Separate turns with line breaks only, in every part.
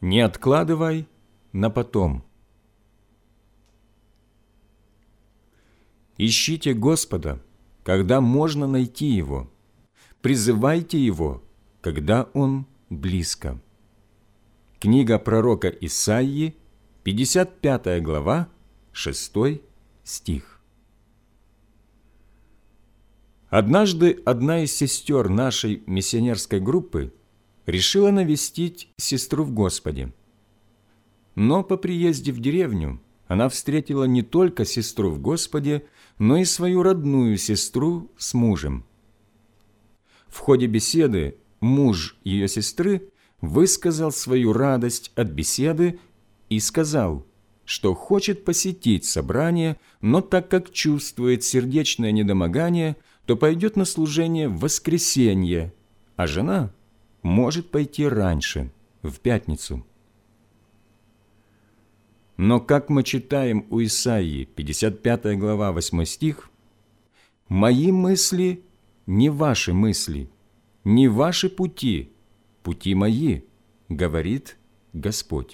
Не откладывай на потом. Ищите Господа, когда можно найти Его. Призывайте Его, когда Он близко. Книга пророка Исаии, 55 глава, 6 стих. Однажды одна из сестер нашей миссионерской группы решила навестить сестру в Господе. Но по приезде в деревню она встретила не только сестру в Господе, но и свою родную сестру с мужем. В ходе беседы муж ее сестры высказал свою радость от беседы и сказал, что хочет посетить собрание, но так как чувствует сердечное недомогание, то пойдет на служение в воскресенье, а жена может пойти раньше, в пятницу. Но, как мы читаем у Исаии, 55 глава, 8 стих, «Мои мысли не ваши мысли, не ваши пути, пути мои, говорит Господь».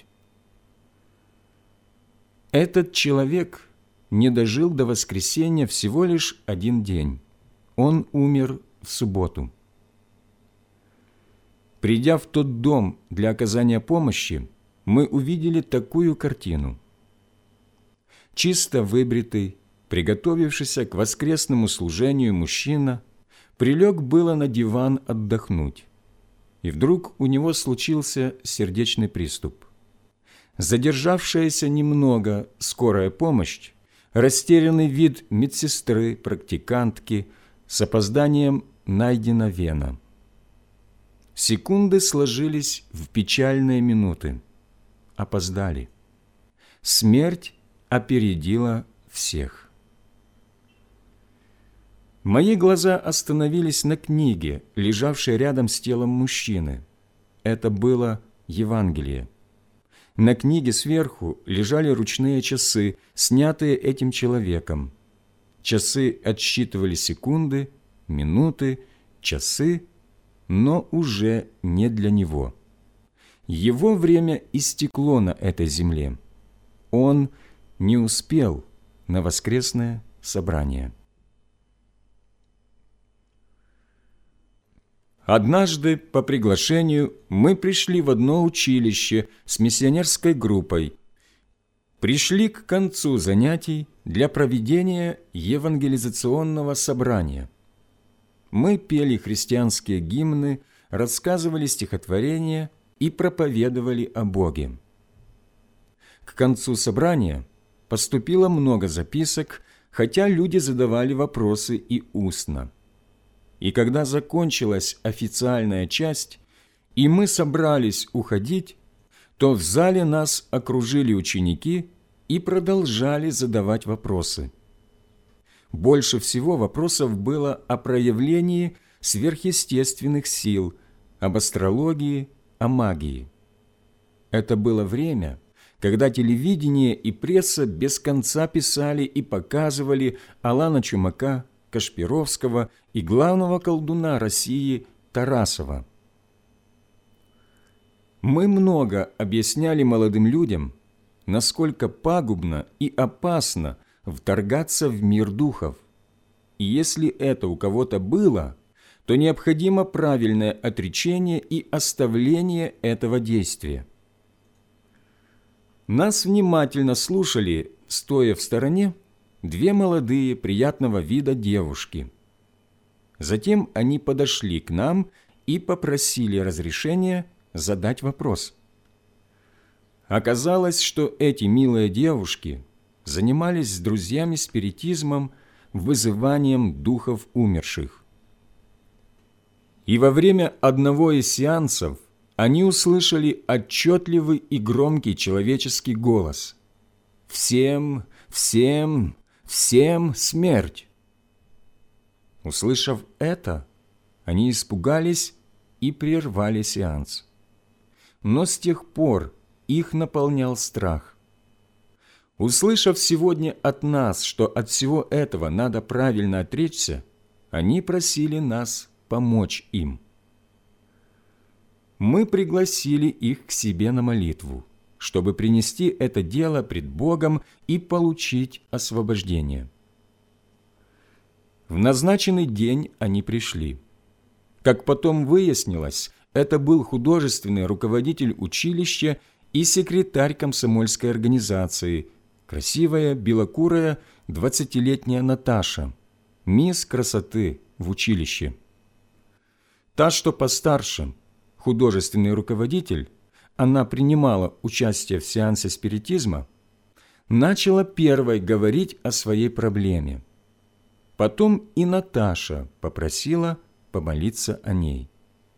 Этот человек не дожил до воскресенья всего лишь один день. Он умер в субботу. Придя в тот дом для оказания помощи, мы увидели такую картину. Чисто выбритый, приготовившийся к воскресному служению мужчина, прилег было на диван отдохнуть, и вдруг у него случился сердечный приступ. Задержавшаяся немного скорая помощь, растерянный вид медсестры, практикантки, с опозданием найдена вена. Секунды сложились в печальные минуты. Опоздали. Смерть опередила всех. Мои глаза остановились на книге, лежавшей рядом с телом мужчины. Это было Евангелие. На книге сверху лежали ручные часы, снятые этим человеком. Часы отсчитывали секунды, минуты, часы, но уже не для него. Его время истекло на этой земле. Он не успел на воскресное собрание. Однажды по приглашению мы пришли в одно училище с миссионерской группой. Пришли к концу занятий для проведения евангелизационного собрания. Мы пели христианские гимны, рассказывали стихотворения и проповедовали о Боге. К концу собрания поступило много записок, хотя люди задавали вопросы и устно. И когда закончилась официальная часть, и мы собрались уходить, то в зале нас окружили ученики и продолжали задавать вопросы. Больше всего вопросов было о проявлении сверхъестественных сил, об астрологии, о магии. Это было время, когда телевидение и пресса без конца писали и показывали Алана Чумака, Кашпировского и главного колдуна России Тарасова. Мы много объясняли молодым людям, насколько пагубно и опасно вторгаться в мир духов. И если это у кого-то было, то необходимо правильное отречение и оставление этого действия. Нас внимательно слушали, стоя в стороне, две молодые, приятного вида девушки. Затем они подошли к нам и попросили разрешения задать вопрос. Оказалось, что эти милые девушки занимались с друзьями спиритизмом, вызыванием духов умерших. И во время одного из сеансов они услышали отчетливый и громкий человеческий голос: «Всем, всем, всем смерть!» Услышав это, они испугались и прервали сеанс. Но с тех пор их наполнял страх. Услышав сегодня от нас, что от всего этого надо правильно отречься, они просили нас помочь им. мы пригласили их к себе на молитву, чтобы принести это дело пред Богом и получить освобождение. В назначенный день они пришли. Как потом выяснилось, это был художественный руководитель училища и секретарь комсомольской организации, красивая, белокурая, 20-летняя Наташа, мисс красоты в училище. Та, что постарше, художественный руководитель, она принимала участие в сеансе спиритизма, начала первой говорить о своей проблеме. Потом и Наташа попросила помолиться о ней.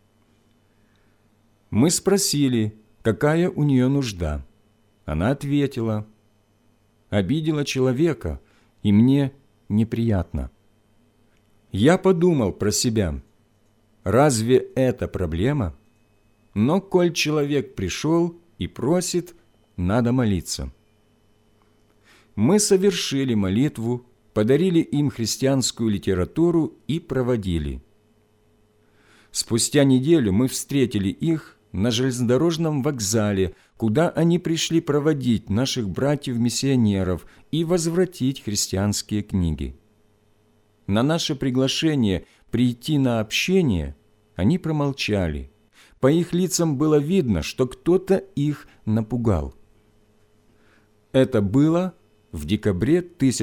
Мы спросили, какая у нее нужда. Она ответила: «Обидела человека, и мне неприятно». Я подумал про себя: разве это проблема? Но коль человек пришел и просит, надо молиться. Мы совершили молитву, подарили им христианскую литературу и проводили. Спустя неделю мы встретили их на железнодорожном вокзале, куда они пришли проводить наших братьев-миссионеров и возвратить христианские книги. На наше приглашение прийти на общение они промолчали. По их лицам было видно, что кто-то их напугал. Это было в декабре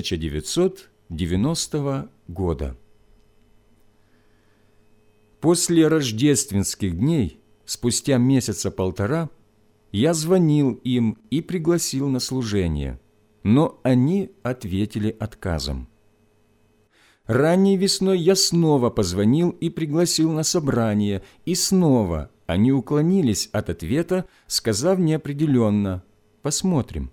1990 года. После рождественских дней, спустя месяца полтора, я звонил им и пригласил на служение, но они ответили отказом. Ранней весной я снова позвонил и пригласил на собрание, и снова они уклонились от ответа, сказав неопределенно: «Посмотрим».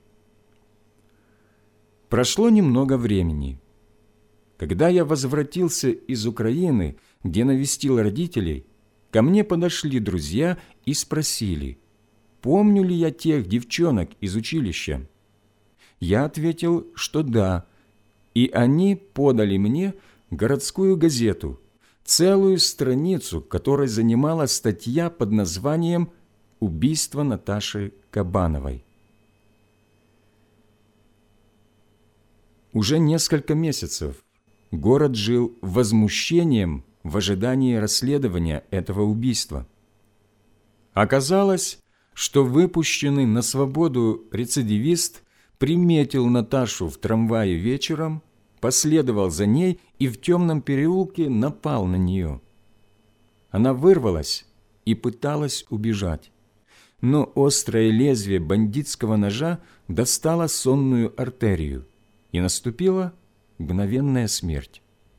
Прошло немного времени. Когда я возвратился из Украины, где навестил родителей, ко мне подошли друзья и спросили, помню ли я тех девчонок из училища. Я ответил, что да, и они подали мне городскую газету, целую страницу, которой занимала статья под названием «Убийство Наташи Кабановой». Уже несколько месяцев город жил возмущением в ожидании расследования этого убийства. Оказалось, что выпущенный на свободу рецидивист приметил Наташу в трамвае вечером, последовал за ней и в темном переулке напал на нее. Она вырвалась и пыталась убежать, но острое лезвие бандитского ножа достало сонную артерию, и наступила мгновенная смерть.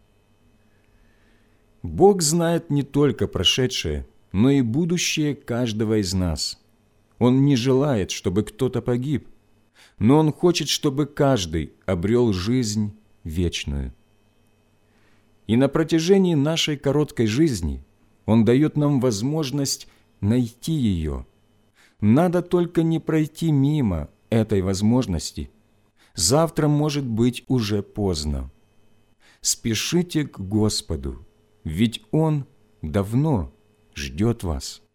Бог знает не только прошедшее, но и будущее каждого из нас. Он не желает, чтобы кто-то погиб, но Он хочет, чтобы каждый обрел жизнь вечную. И на протяжении нашей короткой жизни Он дает нам возможность найти ее. Надо только не пройти мимо этой возможности. Завтра может быть уже поздно. Спешите к Господу, ведь Он давно ждет вас.